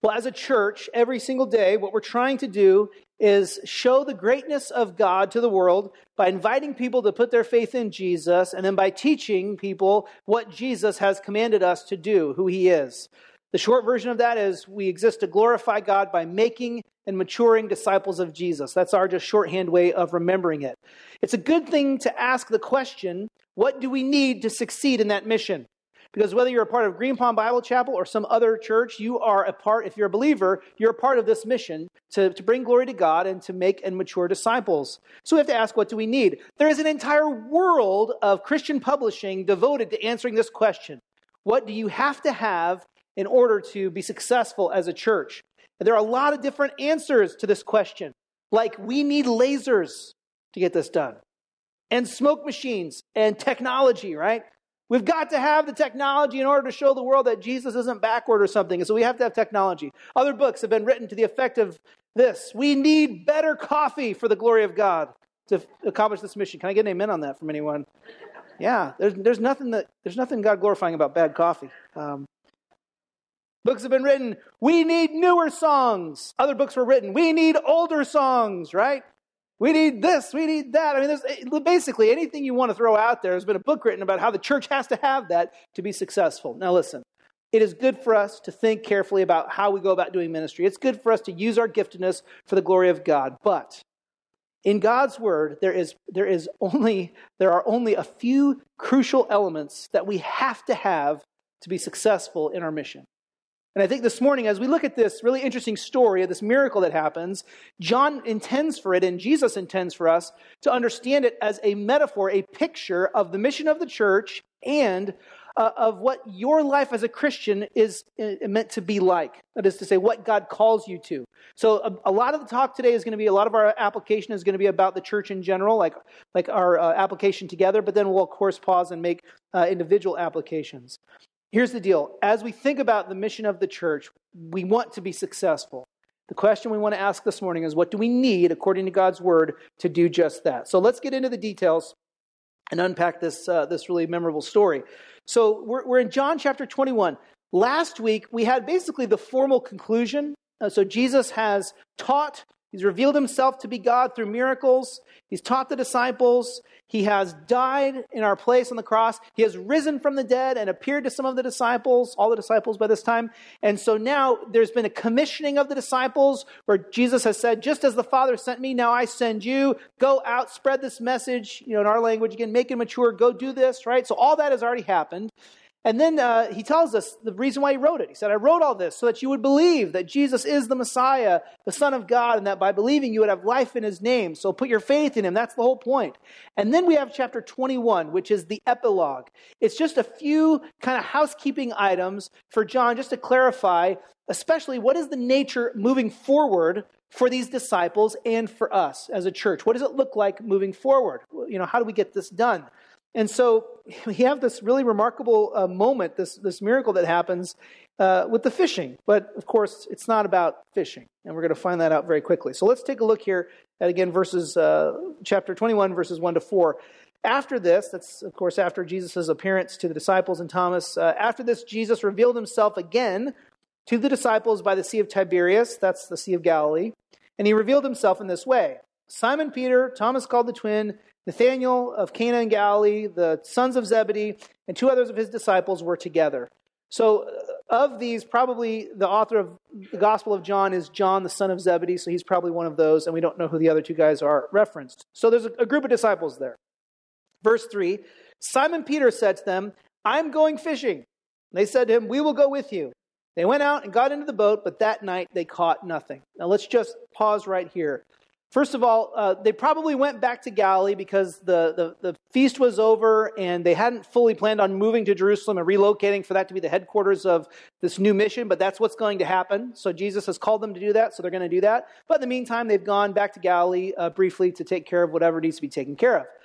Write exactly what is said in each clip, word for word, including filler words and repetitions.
Well, as a church, every single day, what we're trying to do is show the greatness of God to the world by inviting people to put their faith in Jesus, and then by teaching people what Jesus has commanded us to do, who he is. The short version of that is we exist to glorify God by making and maturing disciples of Jesus. That's our just shorthand way of remembering it. It's a good thing to ask the question, what do we need to succeed in that mission? Because whether you're a part of Green Pond Bible Chapel or some other church, you are a part, if you're a believer, you're a part of this mission to, to bring glory to God and to make and mature disciples. So we have to ask, what do we need? There is an entire world of Christian publishing devoted to answering this question. What do you have to have in order to be successful as a church? And there are a lot of different answers to this question. Like, we need lasers to get this done. And smoke machines and technology, right? We've got to have the technology in order to show the world that Jesus isn't backward or something. And so we have to have technology. Other books have been written to the effect of this. We need better coffee for the glory of God to accomplish this mission. Can I get an amen on that from anyone? Yeah, there's there's nothing that there's nothing God glorifying about bad coffee. Um, books have been written. We need newer songs. Other books were written. We need older songs, right? We need this, we need that. I mean, there's basically anything you want to throw out there. There's been a book written about how the church has to have that to be successful. Now listen, it is good for us to think carefully about how we go about doing ministry. It's good for us to use our giftedness for the glory of God. But in God's word, there is there is only there are only a few crucial elements that we have to have to be successful in our mission. And I think this morning, as we look at this really interesting story of this miracle that happens, John intends for it, and Jesus intends for us to understand it as a metaphor, a picture of the mission of the church and uh, of what your life as a Christian is uh, meant to be like. That is to say, what God calls you to. So a, a lot of the talk today is going to be, a lot of our application is going to be about the church in general, like, like our uh, application together, but then we'll, of course, pause and make uh, individual applications. Here's the deal. As we think about the mission of the church, we want to be successful. The question we want to ask this morning is, what do we need, according to God's word, to do just that? So let's get into the details and unpack this uh, this really memorable story. So we're, we're in John chapter twenty-one. Last week, we had basically the formal conclusion. Uh, so Jesus has taught, he's revealed himself to be God through miracles. He's taught the disciples. He has died in our place on the cross. He has risen from the dead and appeared to some of the disciples, all the disciples by this time. And so now there's been a commissioning of the disciples where Jesus has said, just as the Father sent me, now I send you. Go out, spread this message, you know, in our language again, make it mature, go do this, right? So all that has already happened. And then uh, he tells us the reason why he wrote it. He said, I wrote all this so that you would believe that Jesus is the Messiah, the Son of God, and that by believing you would have life in his name. So put your faith in him. That's the whole point. And then we have chapter twenty-one, which is the epilogue. It's just a few kind of housekeeping items for John just to clarify, especially what is the nature moving forward for these disciples and for us as a church. What does it look like moving forward? You know, how do we get this done? And so we have this really remarkable uh, moment, this this miracle that happens uh, with the fishing. But of course, it's not about fishing. And we're going to find that out very quickly. So let's take a look here at, again, verses, uh, chapter twenty-one, verses one to four. After this, that's of course after Jesus' appearance to the disciples and Thomas. Uh, after this, Jesus revealed himself again to the disciples by the Sea of Tiberias. That's the Sea of Galilee. And he revealed himself in this way. Simon Peter, Thomas called the twin, Nathanael of Cana in Galilee, the sons of Zebedee, and two others of his disciples were together. So of these, probably the author of the Gospel of John is John, the son of Zebedee, so he's probably one of those, and we don't know who the other two guys are referenced. So there's a, a group of disciples there. Verse three, Simon Peter said to them, I'm going fishing. And they said to him, we will go with you. They went out and got into the boat, but that night they caught nothing. Now let's just pause right here. First of all, uh, they probably went back to Galilee because the, the, the feast was over and they hadn't fully planned on moving to Jerusalem and relocating for that to be the headquarters of this new mission, but that's what's going to happen. So Jesus has called them to do that, so they're going to do that. But in the meantime, they've gone back to Galilee uh, briefly to take care of whatever needs to be taken care of.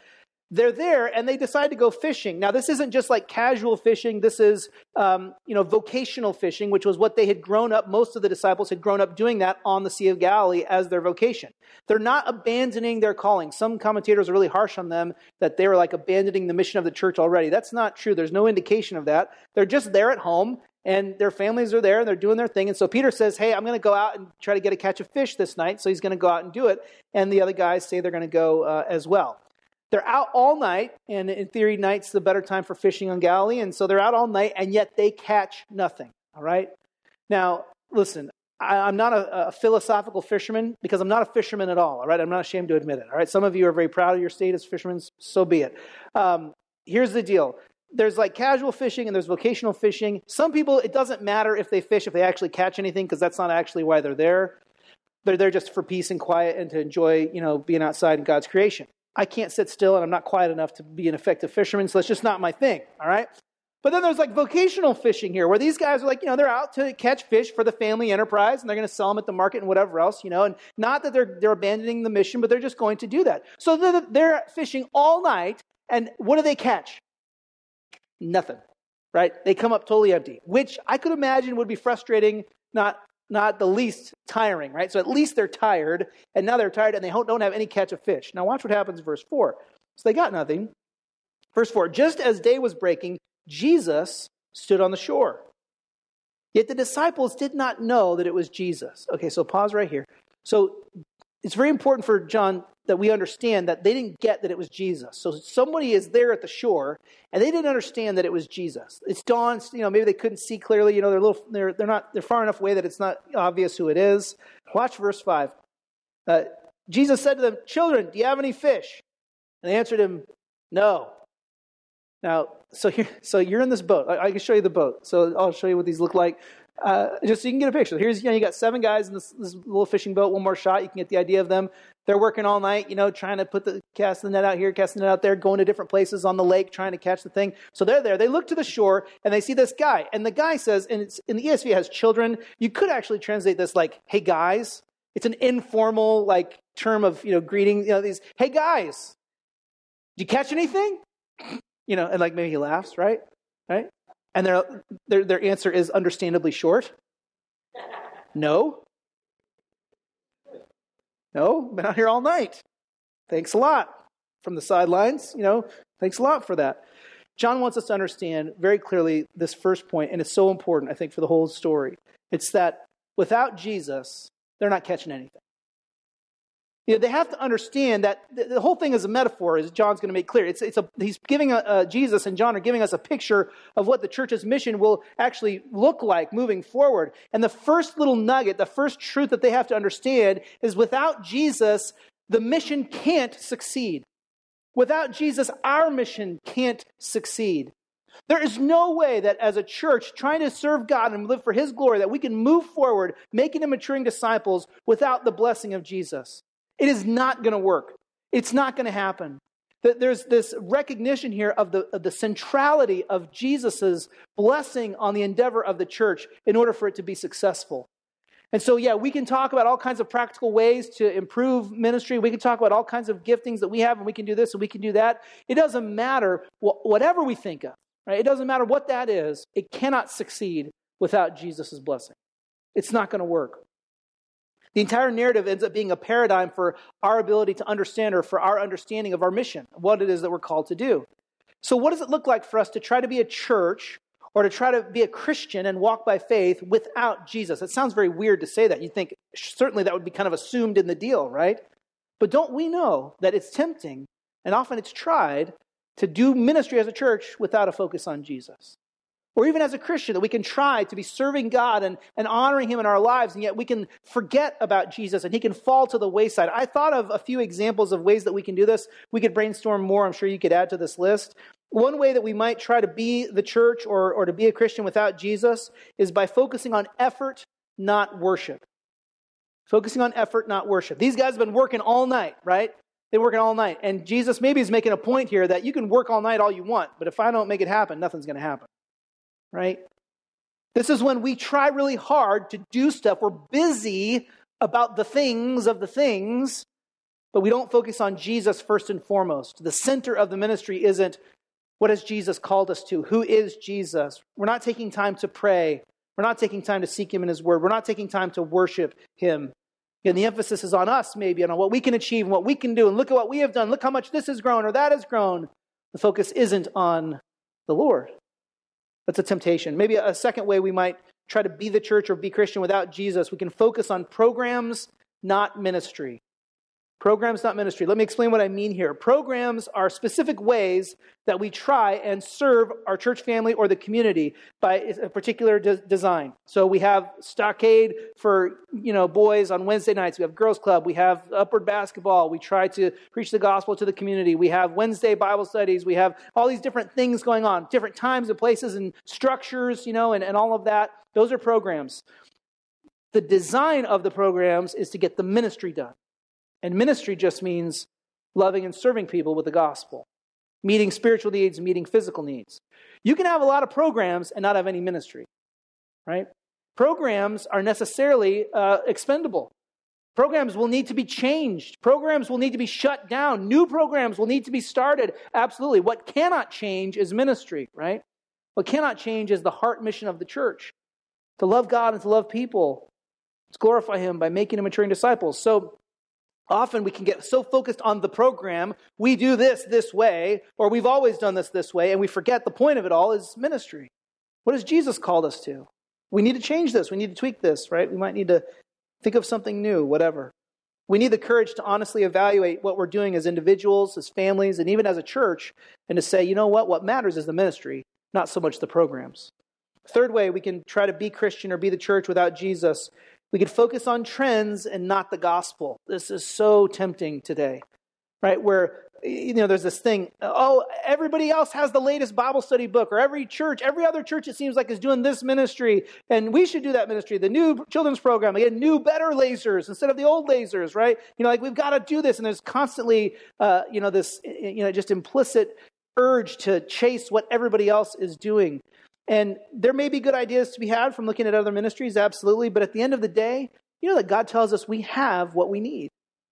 they're there and they decide to go fishing. Now, this isn't just like casual fishing. This is, um, you know, vocational fishing, which was what they had grown up. Most of the disciples had grown up doing that on the Sea of Galilee as their vocation. They're not abandoning their calling. Some commentators are really harsh on them that they were like abandoning the mission of the church already. That's not true. There's no indication of that. They're just there at home and their families are there and they're doing their thing. And so Peter says, hey, I'm going to go out and try to get a catch of fish this night. So he's going to go out and do it. And the other guys say they're going to go uh, as well. They're out all night, and in theory, night's the better time for fishing on Galilee, and so they're out all night, and yet they catch nothing, all right? Now, listen, I, I'm not a, a philosophical fisherman because I'm not a fisherman at all, all right? I'm not ashamed to admit it, all right? Some of you are very proud of your state as fishermen, so be it. Um, here's the deal. There's like casual fishing and there's vocational fishing. Some people, it doesn't matter if they fish, if they actually catch anything, because that's not actually why they're there. They're there just for peace and quiet and to enjoy, you know, being outside in God's creation. I can't sit still and I'm not quiet enough to be an effective fisherman, so that's just not my thing, all right? But then there's like vocational fishing here, where these guys are like, you know, they're out to catch fish for the family enterprise, and they're going to sell them at the market and whatever else, you know, and not that they're they're abandoning the mission, but they're just going to do that. So they're, they're fishing all night, and what do they catch? Nothing, right? They come up totally empty, which I could imagine would be frustrating, not Not the least tiring, right? So at least they're tired, and now they're tired, and they don't have any catch of fish. Now watch what happens in verse four. So they got nothing. Verse four, just as day was breaking, Jesus stood on the shore. Yet the disciples did not know that it was Jesus. Okay, so pause right here. So it's very important for John that we understand that they didn't get that it was Jesus. So somebody is there at the shore, and they didn't understand that it was Jesus. It's dawn, you know, maybe they couldn't see clearly. You know, they're a little, they're they're not they're far enough away that it's not obvious who it is. Watch verse five. Uh, Jesus said to them, "Children, do you have any fish?" And they answered him, "No." Now, so here, so you're in this boat. I, I can show you the boat. So I'll show you what these look like. Uh, just so you can get a picture. Here's, you know, you got seven guys in this, this little fishing boat. One more shot, you can get the idea of them. They're working all night, you know, trying to put the, cast the net out here, casting it out there, going to different places on the lake, trying to catch the thing. So they're there. They look to the shore, and they see this guy. And the guy says, and it's in the E S V, it has children. You could actually translate this like, hey, guys. It's an informal, like, term of, you know, greeting. You know, these, hey, guys, did you catch anything? You know, and like maybe he laughs, right? Right? And their, their their answer is understandably short. No. No, been out here all night. Thanks a lot. From the sidelines, you know, thanks a lot for that. John wants us to understand very clearly this first point, and it's so important, I think, for the whole story. It's that without Jesus, they're not catching anything. You know, they have to understand that the, the whole thing is a metaphor, as John's going to make clear. It's, it's a, he's giving a, uh, Jesus and John are giving us a picture of what the church's mission will actually look like moving forward. And the first little nugget, the first truth that they have to understand is without Jesus, the mission can't succeed. Without Jesus, our mission can't succeed. There is no way that as a church trying to serve God and live for His glory that we can move forward, making and maturing disciples without the blessing of Jesus. It is not going to work. It's not going to happen. There's this recognition here of the, of the centrality of Jesus' blessing on the endeavor of the church in order for it to be successful. And so, yeah, we can talk about all kinds of practical ways to improve ministry. We can talk about all kinds of giftings that we have, and we can do this and we can do that. It doesn't matter whatever we think of, right? It doesn't matter what that is. It cannot succeed without Jesus' blessing. It's not going to work. The entire narrative ends up being a paradigm for our ability to understand, or for our understanding of our mission, what it is that we're called to do. So what does it look like for us to try to be a church or to try to be a Christian and walk by faith without Jesus? It sounds very weird to say that. You think certainly that would be kind of assumed in the deal, right? But don't we know that it's tempting, and often it's tried, to do ministry as a church without a focus on Jesus? Or even as a Christian, that we can try to be serving God and, and honoring Him in our lives, and yet we can forget about Jesus and He can fall to the wayside. I thought of a few examples of ways that we can do this. We could brainstorm more. I'm sure you could add to this list. One way that we might try to be the church or, or to be a Christian without Jesus is by focusing on effort, not worship. Focusing on effort, not worship. These guys have been working all night, right? They're working all night. And Jesus maybe is making a point here that you can work all night all you want, but if I don't make it happen, nothing's going to happen. Right? This is when we try really hard to do stuff. We're busy about the things of the things, but we don't focus on Jesus first and foremost. The center of the ministry isn't what has Jesus called us to? Who is Jesus? We're not taking time to pray. We're not taking time to seek him in his word. We're not taking time to worship him. And the emphasis is on us maybe, and on what we can achieve and what we can do. And look at what we have done. Look how much this has grown or that has grown. The focus isn't on the Lord. That's a temptation. Maybe a second way we might try to be the church or be Christian without Jesus, we can focus on programs, not ministry. Programs, not ministry. Let me explain what I mean here. Programs are specific ways that we try and serve our church family or the community by a particular de- design. So we have Stockade for, you know, boys on Wednesday nights. We have Girls Club. We have Upward Basketball. We try to preach the gospel to the community. We have Wednesday Bible studies. We have all these different things going on, different times and places and structures, you know, and, and all of that. Those are programs. The design of the programs is to get the ministry done. And ministry just means loving and serving people with the gospel, meeting spiritual needs, meeting physical needs. You can have a lot of programs and not have any ministry, right? Programs are necessarily uh, expendable. Programs will need to be changed. Programs will need to be shut down. New programs will need to be started. Absolutely. What cannot change is ministry, right? What cannot change is the heart mission of the church, to love God and to love people, to glorify him by making and maturing disciples. So often we can get so focused on the program, we do this this way, or we've always done this this way, and we forget the point of it all is ministry. What has Jesus called us to? We need to change this. We need to tweak this, right? We might need to think of something new, whatever. We need the courage to honestly evaluate what we're doing as individuals, as families, and even as a church, and to say, you know what? What matters is the ministry, not so much the programs. Third way we can try to be Christian or be the church without Jesus. We could focus on trends and not the gospel. This is so tempting today, right? Where, you know, there's this thing, oh, everybody else has the latest Bible study book, or every church, every other church it seems like is doing this ministry, and we should do that ministry. The new children's program, again, new, better lasers instead of the old lasers, right? You know, like we've got to do this, and there's constantly, uh, you know, this, you know, just implicit urge to chase what everybody else is doing. And there may be good ideas to be had from looking at other ministries, absolutely. But at the end of the day, you know that God tells us we have what we need.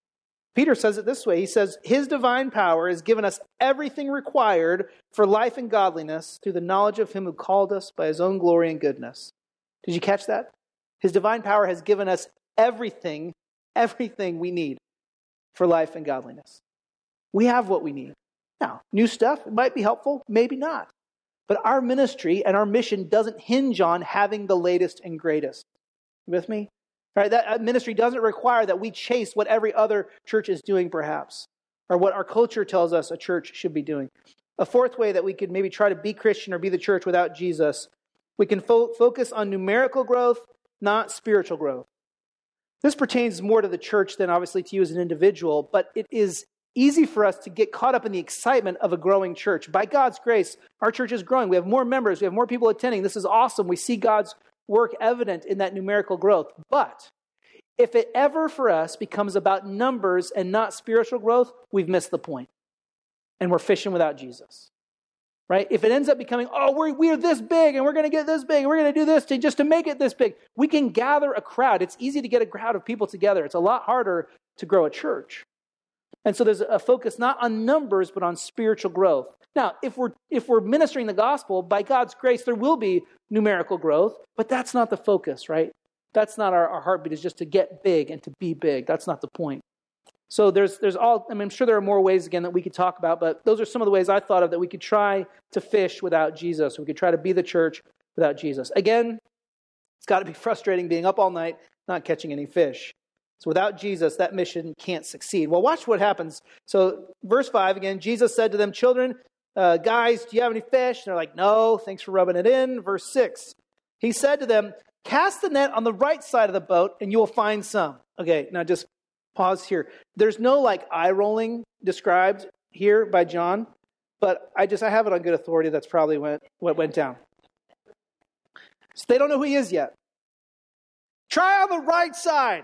Peter says it this way. He says, his divine power has given us everything required for life and godliness through the knowledge of him who called us by his own glory and goodness. Did you catch that? His divine power has given us everything, everything we need for life and godliness. We have what we need. Now, new stuff, it might be helpful, maybe not. But our ministry and our mission doesn't hinge on having the latest and greatest. You with me? Right? That ministry doesn't require that we chase what every other church is doing, perhaps, or what our culture tells us a church should be doing. A fourth way that we could maybe try to be Christian or be the church without Jesus, we can fo- focus on numerical growth, not spiritual growth. This pertains more to the church than obviously to you as an individual, but it is easy for us to get caught up in the excitement of a growing church. By God's grace, our church is growing. We have more members. We have more people attending. This is awesome. We see God's work evident in that numerical growth. But if it ever for us becomes about numbers and not spiritual growth, we've missed the point. And we're fishing without Jesus. Right? If it ends up becoming, oh, we're, we're this big and we're going to get this big and we're going to do this to just to make it this big, we can gather a crowd. It's easy to get a crowd of people together. It's a lot harder to grow a church. And so there's a focus not on numbers, but on spiritual growth. Now, if we're if we're ministering the gospel, by God's grace, there will be numerical growth, but that's not the focus, right? That's not our, our heartbeat, is just to get big and to be big. That's not the point. So there's there's all, I mean, I'm sure there are more ways, again, that we could talk about, but those are some of the ways I thought of that we could try to fish without Jesus. We could try to be the church without Jesus. Again, it's got to be frustrating being up all night, not catching any fish. So without Jesus, that mission can't succeed. Well, watch what happens. So verse five, again, Jesus said to them, children, uh, guys, do you have any fish? And they're like, no, thanks for rubbing it in. Verse six, he said to them, cast the net on the right side of the boat and you will find some. Okay, now just pause here. There's no like eye rolling described here by John, but I just, I have it on good authority. That's probably what, what went down. So they don't know who he is yet. Try on the right side.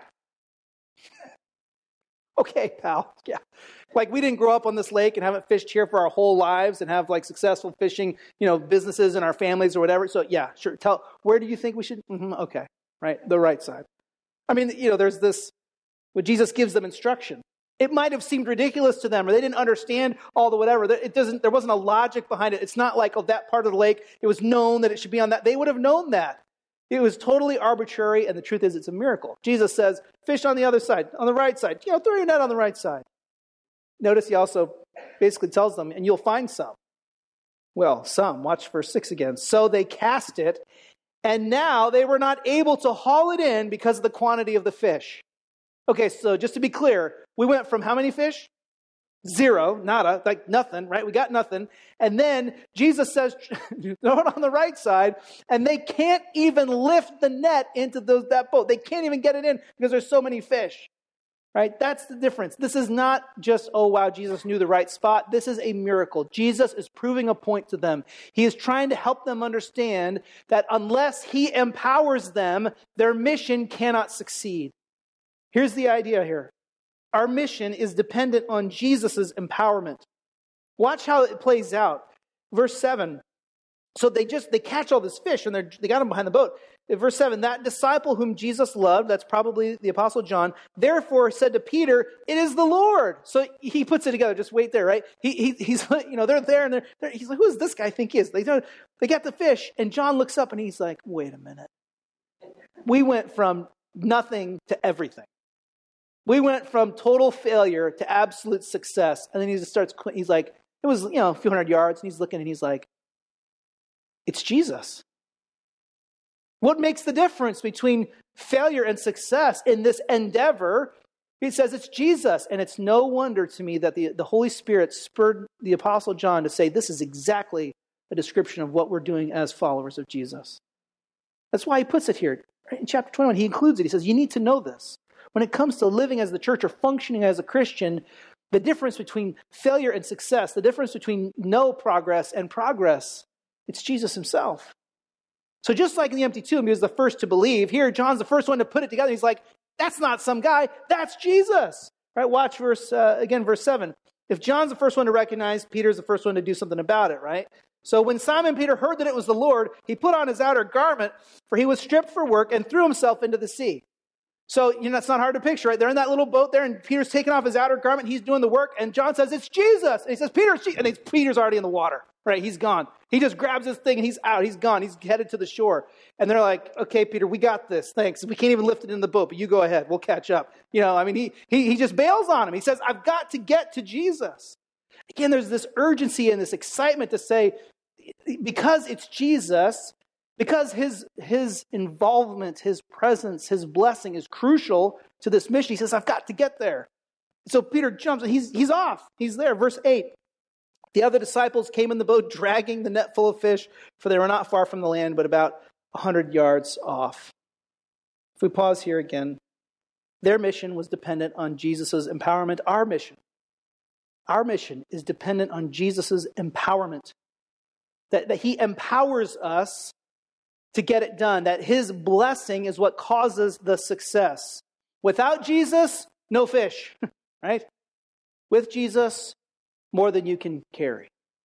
Okay, pal. Yeah. Like we didn't grow up on this lake and haven't fished here for our whole lives and have like successful fishing, you know, businesses in our families or whatever. So yeah, sure. Tell, where do you think we should? Mm-hmm, okay. Right. The right side. I mean, you know, there's this, when Jesus gives them instruction. It might have seemed ridiculous to them, or they didn't understand all the whatever. It doesn't. There wasn't a logic behind it. It's not like, oh, that part of the lake, it was known that it should be on that. They would have known that. It was totally arbitrary, and the truth is it's a miracle. Jesus says, fish on the other side, on the right side. You know, throw your net on the right side. Notice he also basically tells them, and you'll find some. Well, some. Watch verse six again. So they cast it, and now they were not able to haul it in because of the quantity of the fish. Okay, so just to be clear, we went from how many fish? Zero, nada, like nothing, right? We got nothing. And then Jesus says, throw it on the right side, and they can't even lift the net into those, that boat. They can't even get it in because there's so many fish, right? That's the difference. This is not just, oh, wow, Jesus knew the right spot. This is a miracle. Jesus is proving a point to them. He is trying to help them understand that unless he empowers them, their mission cannot succeed. Here's the idea here. Our mission is dependent on Jesus' empowerment. Watch how it plays out. Verse seven. So they just, they catch all this fish and they're, they got them behind the boat. In verse seven, that disciple whom Jesus loved, that's probably the Apostle John, therefore said to Peter, it is the Lord. So he puts it together. Just wait there, right? He, he he's, you know, they're there and they're, they're, he's like, who does this guy think he is? They, they got the fish and John looks up and he's like, wait a minute. We went from nothing to everything. We went from total failure to absolute success. And then he just starts, he's like, it was, you know, a few hundred yards. And he's looking and he's like, it's Jesus. What makes the difference between failure and success in this endeavor? He says it's Jesus. And it's no wonder to me that the, the Holy Spirit spurred the Apostle John to say, this is exactly a description of what we're doing as followers of Jesus. That's why he puts it here. Right? In chapter twenty-one, he includes it. He says, you need to know this. When it comes to living as the church or functioning as a Christian, the difference between failure and success, the difference between no progress and progress, it's Jesus himself. So just like in the empty tomb, he was the first to believe. Here, John's the first one to put it together. He's like, that's not some guy, that's Jesus. Right? Watch verse uh, again, verse seven. If John's the first one to recognize, Peter's the first one to do something about it, right? So when Simon Peter heard that it was the Lord, he put on his outer garment, for he was stripped for work, and threw himself into the sea. So, you know, it's not hard to picture, right? They're in that little boat there, and Peter's taking off his outer garment. He's doing the work, and John says, it's Jesus. And he says, Peter, it's Jesus. And it's, Peter's already in the water, right? He's gone. He just grabs his thing, and he's out. He's gone. He's headed to the shore. And they're like, okay, Peter, we got this. Thanks. We can't even lift it in the boat, but you go ahead. We'll catch up. You know, I mean, he, he, he just bails on him. He says, I've got to get to Jesus. Again, there's this urgency and this excitement to say, because it's Jesus, because his, his involvement, his presence, his blessing is crucial to this mission, he says, I've got to get there. So Peter jumps, and he's, he's off. He's there. Verse eight. The other disciples came in the boat, dragging the net full of fish, for they were not far from the land, but about one hundred yards off. If we pause here again, their mission was dependent on Jesus' empowerment. Our mission, our mission is dependent on Jesus' empowerment. That, that he empowers us to get it done, that his blessing is what causes the success. Without Jesus, no fish, right? With Jesus, more than you can carry.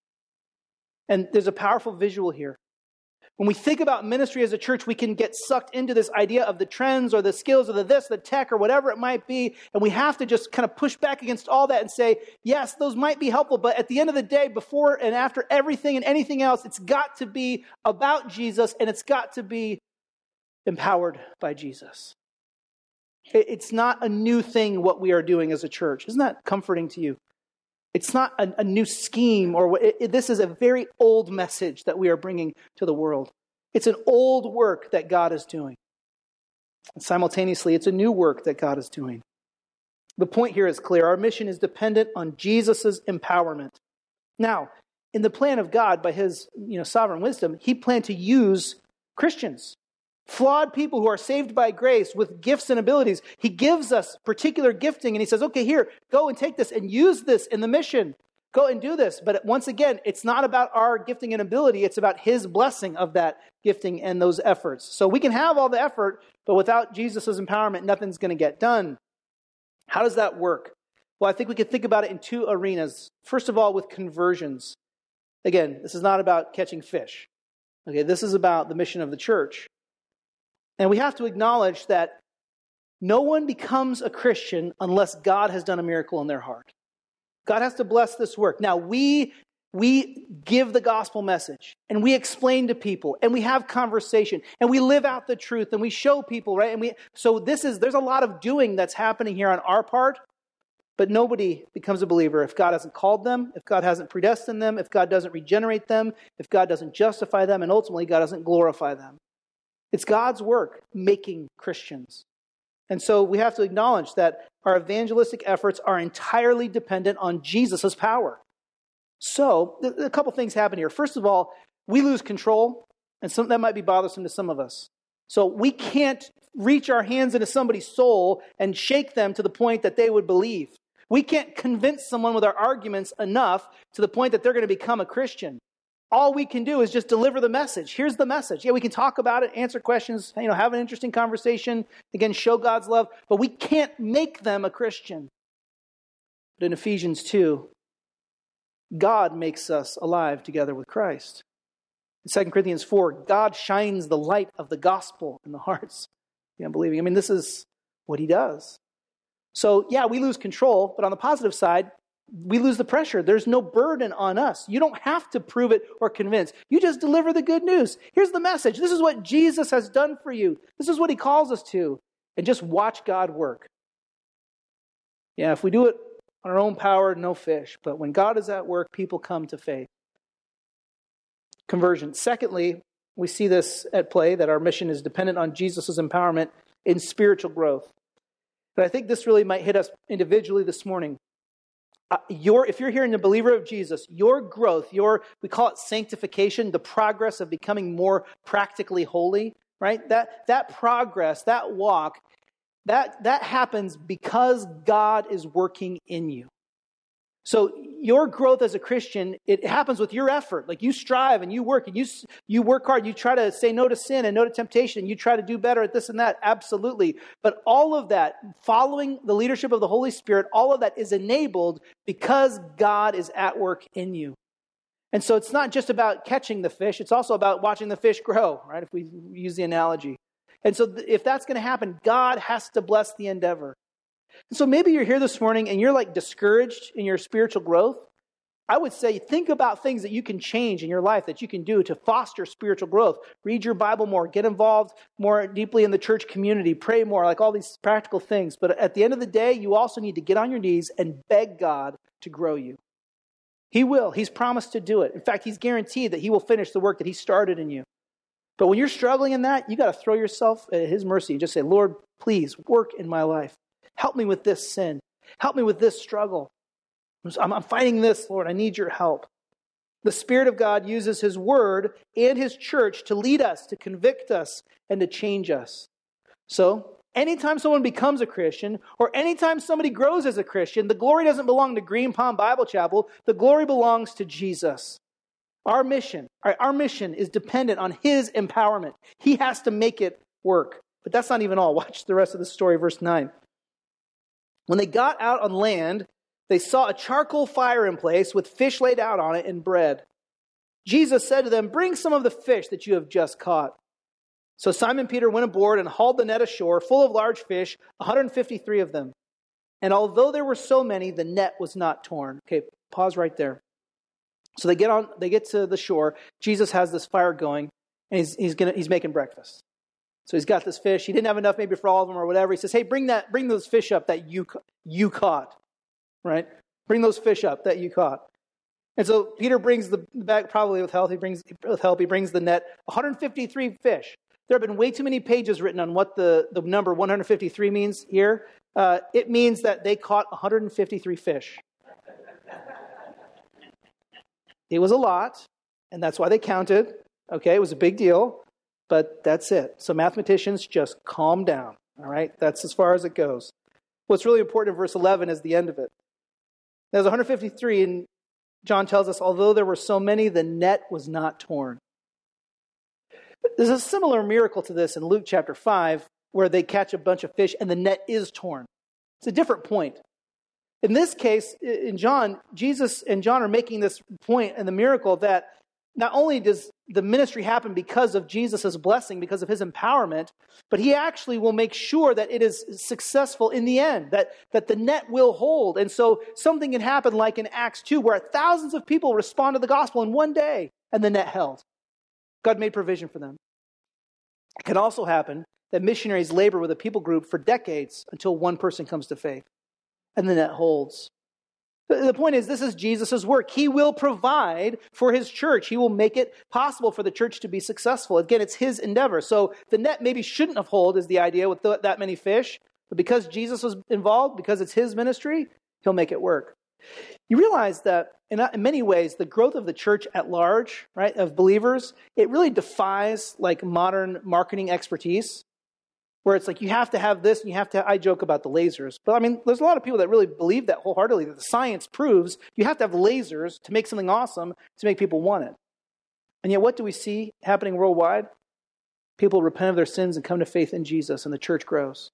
And there's a powerful visual here. When we think about ministry as a church, we can get sucked into this idea of the trends or the skills or the this, the tech or whatever it might be, and we have to just kind of push back against all that and say, yes, those might be helpful, but at the end of the day, before and after everything and anything else, it's got to be about Jesus, and it's got to be empowered by Jesus. It's not a new thing what we are doing as a church. Isn't that comforting to you? It's not a, a new scheme, or it, it, this is a very old message that we are bringing to the world. It's an old work that God is doing. And simultaneously, it's a new work that God is doing. The point here is clear. Our mission is dependent on Jesus' empowerment. Now, in the plan of God, by his you know, sovereign wisdom, he planned to use Christians, flawed people who are saved by grace with gifts and abilities. He gives us particular gifting, and he says, okay, here, go and take this and use this in the mission. Go and do this. But once again, it's not about our gifting and ability. It's about his blessing of that gifting and those efforts. So we can have all the effort, but without Jesus' empowerment, nothing's going to get done. How does that work? Well, I think we could think about it in two arenas. First of all, with conversions. Again, this is not about catching fish. Okay, this is about the mission of the church. And we have to acknowledge that No one becomes a Christian unless God has done a miracle in their heart. God has to bless this work. Now, we we give the gospel message, and we explain to people, and we have conversation, and we live out the truth, and we show people, right? And we so this is there's a lot of doing that's happening here on our part, but nobody becomes a believer if God hasn't called them, if God hasn't predestined them, if God doesn't regenerate them, if God doesn't justify them, and ultimately God doesn't glorify them. It's God's work making Christians. And so we have to acknowledge that our evangelistic efforts are entirely dependent on Jesus' power. So a couple things happen here. First of all, we lose control, and some, that might be bothersome to some of us. So we can't reach our hands into somebody's soul and shake them to the point that they would believe. We can't convince someone with our arguments enough to the point that they're going to become a Christian. All we can do is just deliver the message. Here's the message. Yeah, we can talk about it, answer questions, you know, have an interesting conversation, again, show God's love, but we can't make them a Christian. But in Ephesians two, God makes us alive together with Christ. In Second Corinthians four, God shines the light of the gospel in the hearts of the unbelieving. I mean, this is what he does. So, yeah, we lose control, but on the positive side, we lose the pressure. There's no burden on us. You don't have to prove it or convince. You just deliver the good news. Here's the message. This is what Jesus has done for you. This is what he calls us to. And just watch God work. Yeah, if we do it on our own power, no fish. But when God is at work, people come to faith. Conversion. Secondly, we see this at play, that our mission is dependent on Jesus' empowerment in spiritual growth. But I think this really might hit us individually this morning. Uh, your, if you're hearing the believer of Jesus, your growth, your, we call it sanctification, the progress of becoming more practically holy, right? That, that progress, that walk, that, that happens because God is working in you. So your growth as a Christian, it happens with your effort. Like you strive and you work and you, you work hard. You try to say no to sin and no to temptation. And you try to do better at this and that. Absolutely. But all of that, following the leadership of the Holy Spirit, all of that is enabled because God is at work in you. And so it's not just about catching the fish. It's also about watching the fish grow, right? If we use the analogy. And so th- if that's going to happen, God has to bless the endeavor. And so maybe you're here this morning and you're like discouraged in your spiritual growth. I would say think about things that you can change in your life, that you can do to foster spiritual growth. Read your Bible more, get involved more deeply in the church community, pray more, like all these practical things. But at the end of the day, you also need to get on your knees and beg God to grow you. He will. He's promised to do it. In fact, he's guaranteed that he will finish the work that he started in you. But when you're struggling in that, you got to throw yourself at his mercy and just say, Lord, please work in my life. Help me with this sin. Help me with this struggle. I'm, I'm fighting this, Lord. I need your help. The Spirit of God uses his word and his church to lead us, to convict us, and to change us. So, anytime someone becomes a Christian, or anytime somebody grows as a Christian, the glory doesn't belong to Green Palm Bible Chapel. The glory belongs to Jesus. Our mission, our, our mission is dependent on his empowerment. He has to make it work. But that's not even all. Watch the rest of the story, verse nine. When they got out on land, they saw a charcoal fire in place with fish laid out on it and bread. Jesus said to them, "Bring some of the fish that you have just caught." So Simon Peter went aboard and hauled the net ashore, full of large fish, one hundred fifty-three of them. And although there were so many, the net was not torn. Okay, pause right there. So they get on, they get to the shore. Jesus has this fire going, and he's he's gonna he's making breakfast. So he's got this fish. He didn't have enough maybe for all of them or whatever. He says, "Hey, bring that, bring those fish up that you you caught, right? Bring those fish up that you caught." And so Peter brings the bag, probably with help. He brings with help. He brings the net, one hundred fifty-three fish. There have been way too many pages written on what the, the number one hundred fifty-three means here. Uh, it means that they caught one hundred fifty-three fish. It was a lot, and that's why they counted. Okay, it was a big deal. But that's it. So mathematicians, just calm down. All right? That's as far as it goes. What's really important in verse eleven is the end of it. There's one hundred fifty-three, and John tells us, although there were so many, the net was not torn. There's a similar miracle to this in Luke chapter five, where they catch a bunch of fish and the net is torn. It's a different point. In this case, in John, Jesus and John are making this point in the miracle that not only does the ministry happen because of Jesus' blessing, because of his empowerment, but he actually will make sure that it is successful in the end, that, that the net will hold. And so something can happen like in Acts two, where thousands of people respond to the gospel in one day, and the net held. God made provision for them. It can also happen that missionaries labor with a people group for decades until one person comes to faith, and the net holds. The point is, this is Jesus' work. He will provide for his church. He will make it possible for the church to be successful. Again, it's his endeavor. So the net maybe shouldn't have hold, is the idea, with th- that many fish. But because Jesus was involved, because it's his ministry, he'll make it work. You realize that in, in many ways, the growth of the church at large, right, of believers, it really defies like modern marketing expertise, where it's like you have to have this and you have to, I joke about the lasers. But I mean, there's a lot of people that really believe that wholeheartedly, that the science proves you have to have lasers to make something awesome to make people want it. And yet what do we see happening worldwide? People repent of their sins and come to faith in Jesus, and the church grows.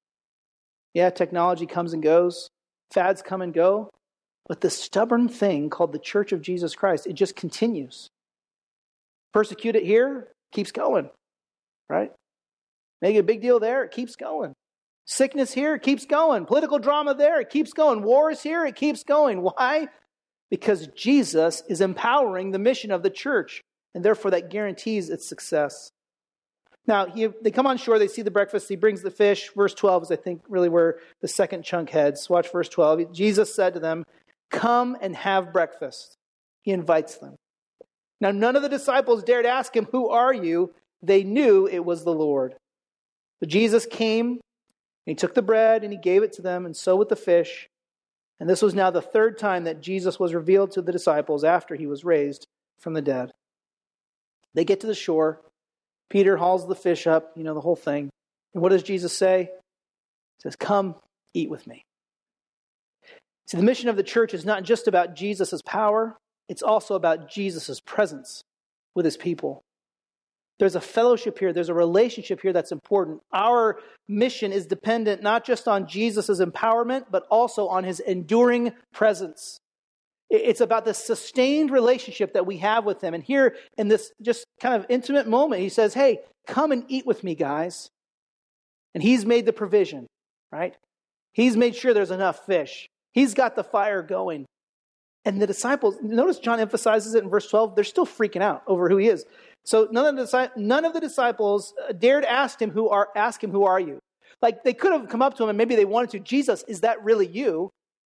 Yeah, technology comes and goes. Fads come and go. But the stubborn thing called the Church of Jesus Christ, it just continues. Persecute it here, keeps going, right? Make a big deal there, it keeps going. Sickness here, it keeps going. Political drama there, it keeps going. War is here, it keeps going. Why? Because Jesus is empowering the mission of the church, and therefore that guarantees its success. Now, he, they come on shore, they see the breakfast, he brings the fish. Verse twelve is, I think, really where the second chunk heads. Watch verse twelve. Jesus said to them, "Come and have breakfast." He invites them. Now, none of the disciples dared ask him, "Who are you?" They knew it was the Lord. But Jesus came, and he took the bread, and he gave it to them, and so with the fish. And this was now the third time that Jesus was revealed to the disciples after he was raised from the dead. They get to the shore. Peter hauls the fish up, you know, the whole thing. And what does Jesus say? He says, "Come, eat with me." See, the mission of the church is not just about Jesus' power, it's also about Jesus' presence with his people. There's a fellowship here, there's a relationship here that's important. Our mission is dependent not just on Jesus' empowerment, but also on his enduring presence. It's about the sustained relationship that we have with him. And here, in this just kind of intimate moment, he says, "Hey, come and eat with me, guys." And he's made the provision, right? He's made sure there's enough fish. He's got the fire going. And the disciples, notice John emphasizes it in verse twelve, they're still freaking out over who he is. So none of the, none of the disciples dared ask him, who are, ask him, "Who are you?" Like they could have come up to him and maybe they wanted to, "Jesus, is that really you?"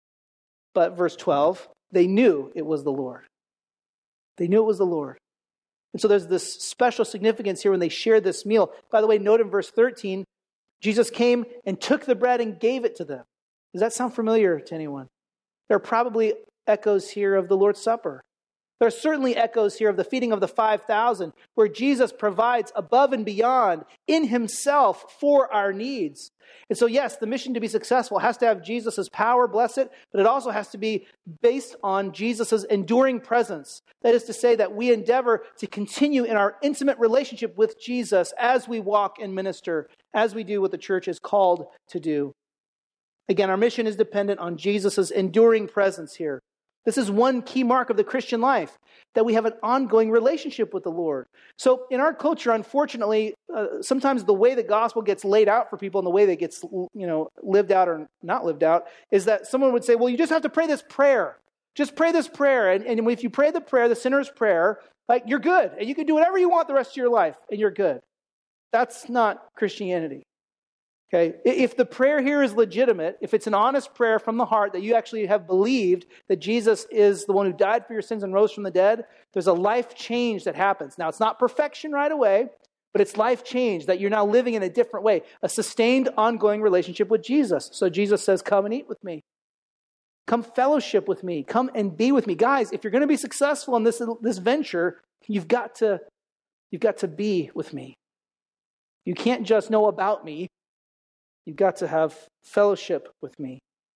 But verse twelve, they knew it was the Lord. They knew it was the Lord. And so there's this special significance here when they shared this meal. By the way, note in verse thirteen, Jesus came and took the bread and gave it to them. Does that sound familiar to anyone? There are probably echoes here of the Lord's Supper. There are certainly echoes here of the feeding of the five thousand, where Jesus provides above and beyond in himself for our needs. And so yes, the mission to be successful has to have Jesus' power, bless it, but it also has to be based on Jesus' enduring presence. That is to say that we endeavor to continue in our intimate relationship with Jesus as we walk and minister, as we do what the church is called to do. Again, our mission is dependent on Jesus' enduring presence here. This is one key mark of the Christian life, that we have an ongoing relationship with the Lord. So in our culture, unfortunately, uh, sometimes the way the gospel gets laid out for people and the way that gets, you know, lived out or not lived out is that someone would say, "Well, you just have to pray this prayer. Just pray this prayer. And, and if you pray the prayer, the sinner's prayer, like you're good. And you can do whatever you want the rest of your life and you're good." That's not Christianity. Okay, if the prayer here is legitimate, if it's an honest prayer from the heart that you actually have believed that Jesus is the one who died for your sins and rose from the dead, there's a life change that happens. Now, it's not perfection right away, but it's life change that you're now living in a different way, a sustained, ongoing relationship with Jesus. So Jesus says, "Come and eat with me. Come fellowship with me. Come and be with me." Guys, if you're going to be successful in this, this venture, you've got to, you've got to be with me. You can't just know about me. You've got to have fellowship with me.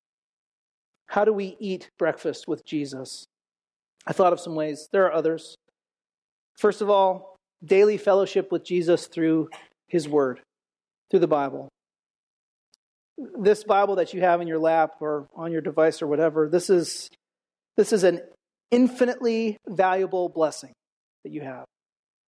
How do we eat breakfast with Jesus? I thought of some ways. There are others. First of all, daily fellowship with Jesus through his word, through the Bible. This Bible that you have in your lap or on your device or whatever, this is, this is an infinitely valuable blessing that you have.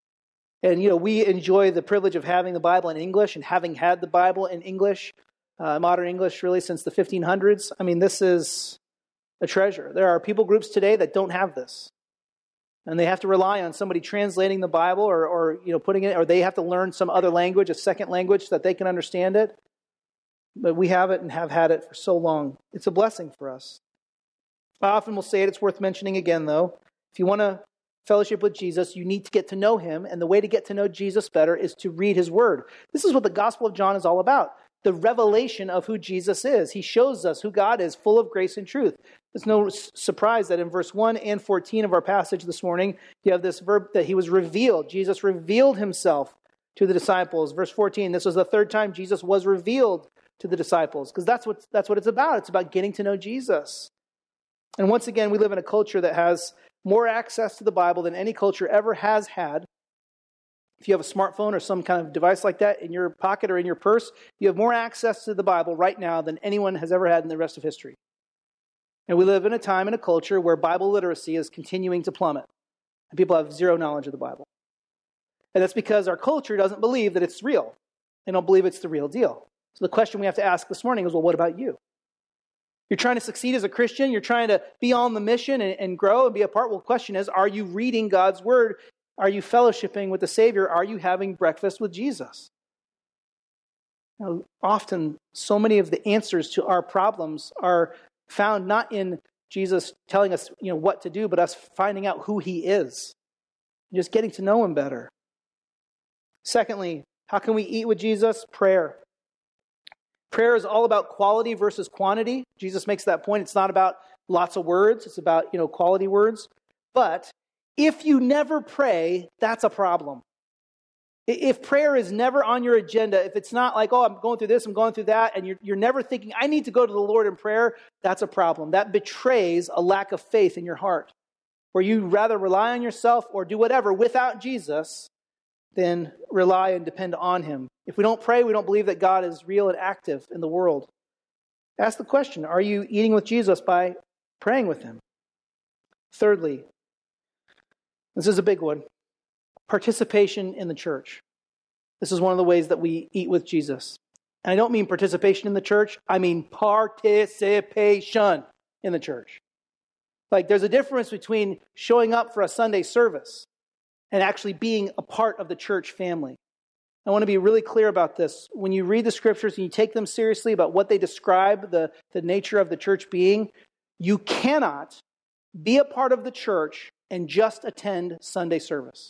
And, you know, we enjoy the privilege of having the Bible in English and having had the Bible in English, uh, modern English, really, since the fifteen hundreds. I mean, this is a treasure. There are people groups today that don't have this. And they have to rely on somebody translating the Bible or, or you know, putting it, or they have to learn some other language, a second language, so that they can understand it. But we have it and have had it for so long. It's a blessing for us. I often will say it, it's worth mentioning again, though. If you want to fellowship with Jesus, you need to get to know him, and the way to get to know Jesus better is to read his word. This is what the Gospel of John is all about, the revelation of who Jesus is. He shows us who God is, full of grace and truth. It's no surprise that in verse one and fourteen of our passage this morning, you have this verb that he was revealed. Jesus revealed himself to the disciples. Verse fourteen, this was the third time Jesus was revealed to the disciples, because that's what, that's what it's about. It's about getting to know Jesus. And once again, we live in a culture that has more access to the Bible than any culture ever has had. If you have a smartphone or some kind of device like that in your pocket or in your purse, you have more access to the Bible right now than anyone has ever had in the rest of history. And we live in a time and a culture where Bible literacy is continuing to plummet. And people have zero knowledge of the Bible. And that's because our culture doesn't believe that it's real. They don't believe it's the real deal. So the question we have to ask this morning is, well, what about you? You're trying to succeed as a Christian. You're trying to be on the mission and, and grow and be a part. Well, the question is, are you reading God's word? Are you fellowshipping with the Savior? Are you having breakfast with Jesus? Now, often, so many of the answers to our problems are found not in Jesus telling us, you know, what to do, but us finding out who he is. Just getting to know him better. Secondly, how can we eat with Jesus? Prayer. Prayer is all about quality versus quantity. Jesus makes that point. It's not about lots of words. It's about, you know, quality words. But if you never pray, that's a problem. If prayer is never on your agenda, if it's not like, oh, I'm going through this, I'm going through that, and you're, you're never thinking, I need to go to the Lord in prayer, that's a problem. That betrays a lack of faith in your heart, where you rather rely on yourself or do whatever without Jesus than rely and depend on him. If we don't pray, we don't believe that God is real and active in the world. Ask the question, are you eating with Jesus by praying with him? Thirdly, this is a big one, participation in the church. This is one of the ways that we eat with Jesus. And I don't mean participation in the church, I mean participation in the church. Like there's a difference between showing up for a Sunday service and actually being a part of the church family. I want to be really clear about this. When you read the scriptures and you take them seriously about what they describe, the, the nature of the church being, you cannot be a part of the church and just attend Sunday service.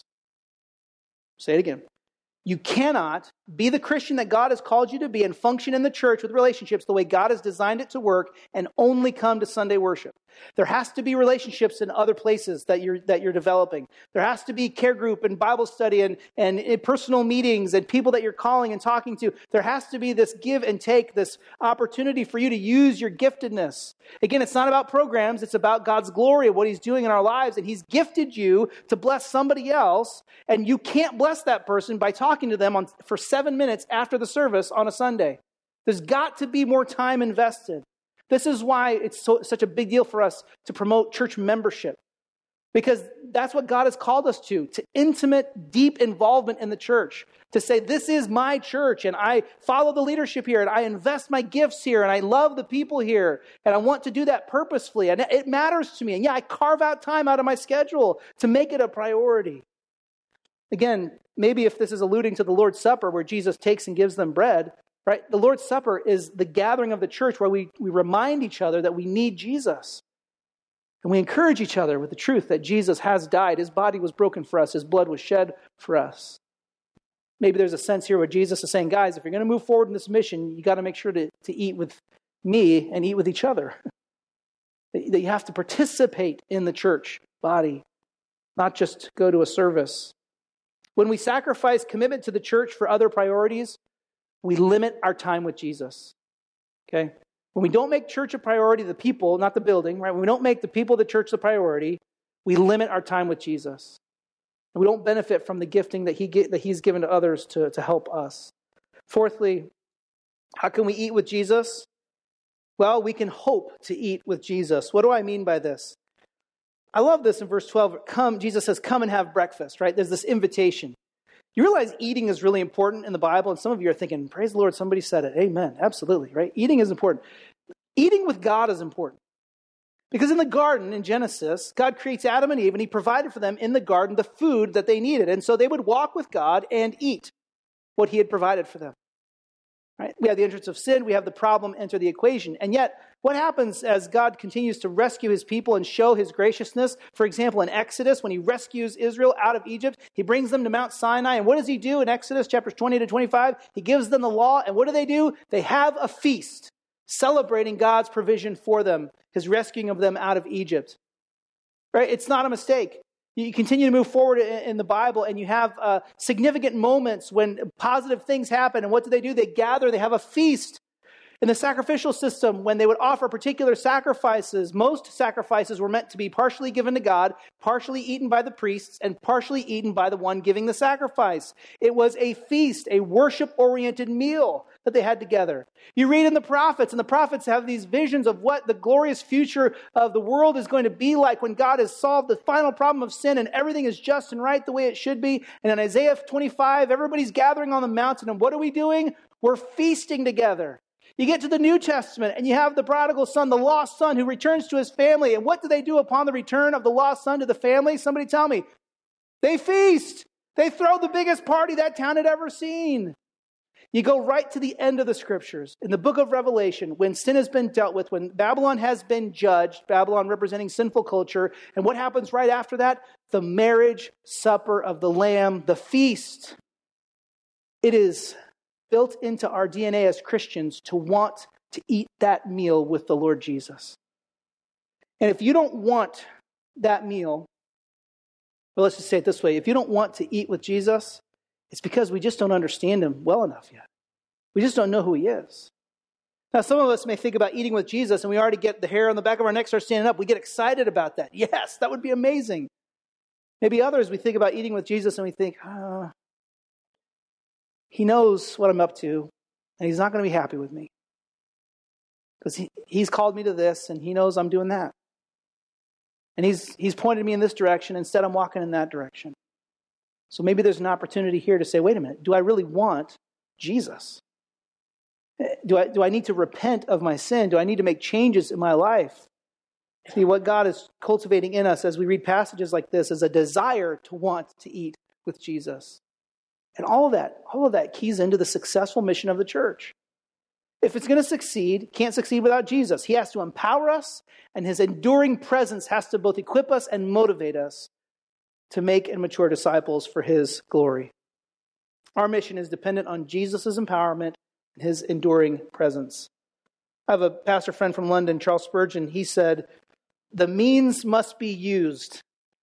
Say it again. You cannot be the Christian that God has called you to be and function in the church with relationships the way God has designed it to work and only come to Sunday worship. There has to be relationships in other places that you're that you're developing. There has to be care group and Bible study and, and personal meetings and people that you're calling and talking to. There has to be this give and take, this opportunity for you to use your giftedness. Again, it's not about programs. It's about God's glory of what he's doing in our lives. And he's gifted you to bless somebody else. And you can't bless that person by talking to them on, for seven minutes after the service on a Sunday. There's got to be more time invested. This is why it's so, such a big deal for us to promote church membership. Because that's what God has called us to, to intimate, deep involvement in the church. To say, this is my church, and I follow the leadership here, and I invest my gifts here, and I love the people here, and I want to do that purposefully, and it matters to me. And yeah, I carve out time out of my schedule to make it a priority. Again, maybe if this is alluding to the Lord's Supper, where Jesus takes and gives them bread, right? The Lord's Supper is the gathering of the church where we, we remind each other that we need Jesus. And we encourage each other with the truth that Jesus has died. His body was broken for us. His blood was shed for us. Maybe there's a sense here where Jesus is saying, guys, if you're going to move forward in this mission, you got to make sure to, to eat with me and eat with each other. That you have to participate in the church body, not just go to a service. When we sacrifice commitment to the church for other priorities, we limit our time with Jesus. Okay? When we don't make church a priority, the people, not the building, right? When we don't make the people of the church the priority, we limit our time with Jesus. And we don't benefit from the gifting that he that he's given to others to, to help us. Fourthly, how can we eat with Jesus? Well, we can hope to eat with Jesus. What do I mean by this? I love this in verse twelve. Come, Jesus says, come and have breakfast, right? There's this invitation. You realize eating is really important in the Bible, and some of you are thinking, praise the Lord, somebody said it. Amen. Absolutely, right? Eating is important. Eating with God is important. Because in the garden, in Genesis, God creates Adam and Eve, and he provided for them in the garden the food that they needed. And so they would walk with God and eat what he had provided for them. Right? We have the entrance of sin. We have the problem enter the equation. And yet, what happens as God continues to rescue his people and show his graciousness? For example, in Exodus, when he rescues Israel out of Egypt, he brings them to Mount Sinai. And what does he do in Exodus chapters twenty to twenty-five? He gives them the law. And what do they do? They have a feast celebrating God's provision for them, his rescuing of them out of Egypt. Right? It's not a mistake. You continue to move forward in the Bible, and you have uh, significant moments when positive things happen. And what do they do? They gather, they have a feast. In the sacrificial system, when they would offer particular sacrifices, most sacrifices were meant to be partially given to God, partially eaten by the priests, and partially eaten by the one giving the sacrifice. It was a feast, a worship-oriented meal that they had together. You read in the prophets, and the prophets have these visions of what the glorious future of the world is going to be like when God has solved the final problem of sin and everything is just and right the way it should be. And in Isaiah twenty-five, everybody's gathering on the mountain, and what are we doing? We're feasting together. You get to the New Testament and you have the prodigal son, the lost son who returns to his family. And what do they do upon the return of the lost son to the family? Somebody tell me. They feast. They throw the biggest party that town had ever seen. You go right to the end of the scriptures. In the book of Revelation, when sin has been dealt with, when Babylon has been judged, Babylon representing sinful culture, and what happens right after that? The marriage supper of the Lamb, the feast. It is built into our D N A as Christians to want to eat that meal with the Lord Jesus. And if you don't want that meal, well, let's just say it this way. If you don't want to eat with Jesus, it's because we just don't understand him well enough yet. We just don't know who he is. Now, some of us may think about eating with Jesus and we already get the hair on the back of our neck start standing up. We get excited about that. Yes, that would be amazing. Maybe others, we think about eating with Jesus and we think, ah, he knows what I'm up to, and he's not going to be happy with me. Because he, he's called me to this, and he knows I'm doing that. And he's he's pointed me in this direction, instead I'm walking in that direction. So maybe there's an opportunity here to say, wait a minute, do I really want Jesus? Do I, do I need to repent of my sin? Do I need to make changes in my life? See, what God is cultivating in us as we read passages like this is a desire to want to eat with Jesus. And all of that, all of that keys into the successful mission of the church. If it's going to succeed, can't succeed without Jesus. He has to empower us, and his enduring presence has to both equip us and motivate us to make and mature disciples for his glory. Our mission is dependent on Jesus' empowerment and his enduring presence. I have a pastor friend from London, Charles Spurgeon. He said, the means must be used.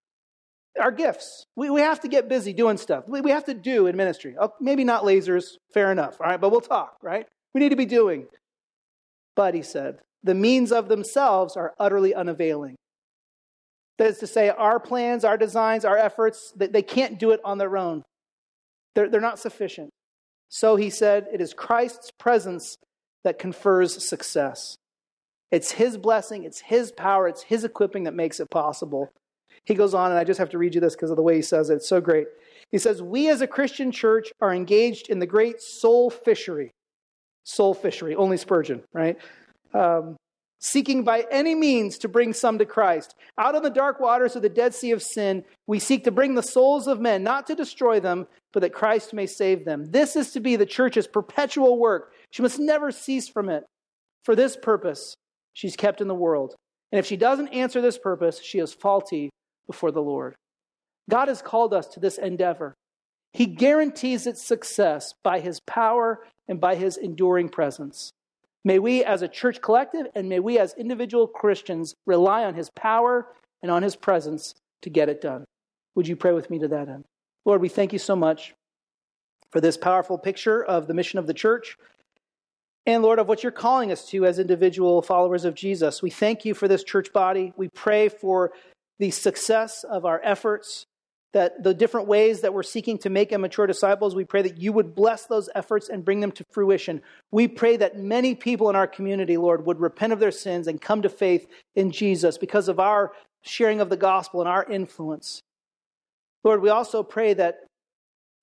Our gifts. We, we have to get busy doing stuff. We, we have to do in ministry. Oh, maybe not lasers, fair enough, all right? But we'll talk, right? We need to be doing. But, he said, the means of themselves are utterly unavailing. That is to say, our plans, our designs, our efforts, they, they can't do it on their own. They're, they're not sufficient. So, he said, it is Christ's presence that confers success. It's his blessing, it's his power, it's his equipping that makes it possible. He goes on, and I just have to read you this because of the way he says it. It's so great. He says, we as a Christian church are engaged in the great soul fishery. Soul fishery, only Spurgeon, right? Um, seeking by any means to bring some to Christ. Out of the dark waters of the Dead Sea of sin, we seek to bring the souls of men, not to destroy them, but that Christ may save them. This is to be the church's perpetual work. She must never cease from it. For this purpose, she's kept in the world. And if she doesn't answer this purpose, she is faulty before the Lord. God has called us to this endeavor. He guarantees its success by his power and by his enduring presence. May we as a church collective and may we as individual Christians rely on his power and on his presence to get it done. Would you pray with me to that end? Lord, we thank you so much for this powerful picture of the mission of the church. And Lord, of what you're calling us to as individual followers of Jesus. We thank you for this church body. We pray for the success of our efforts, that the different ways that we're seeking to make and mature disciples, we pray that you would bless those efforts and bring them to fruition. We pray that many people in our community, Lord, would repent of their sins and come to faith in Jesus because of our sharing of the gospel and our influence. Lord, we also pray that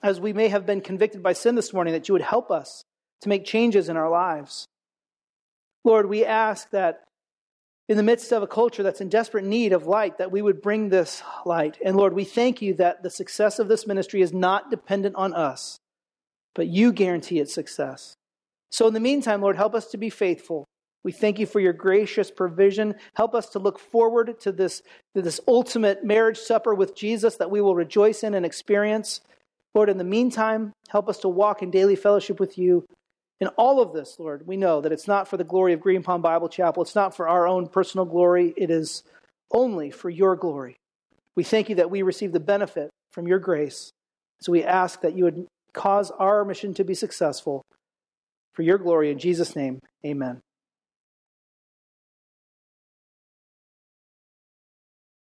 as we may have been convicted by sin this morning, that you would help us to make changes in our lives. Lord, we ask that in the midst of a culture that's in desperate need of light, that we would bring this light. And Lord, we thank you that the success of this ministry is not dependent on us, but you guarantee its success. So in the meantime, Lord, help us to be faithful. We thank you for your gracious provision. Help us to look forward to this, to this ultimate marriage supper with Jesus that we will rejoice in and experience. Lord, in the meantime, help us to walk in daily fellowship with you. In all of this, Lord, we know that it's not for the glory of Green Palm Bible Chapel. It's not for our own personal glory. It is only for your glory. We thank you that we receive the benefit from your grace. So we ask that you would cause our mission to be successful. For your glory, in Jesus' name, amen.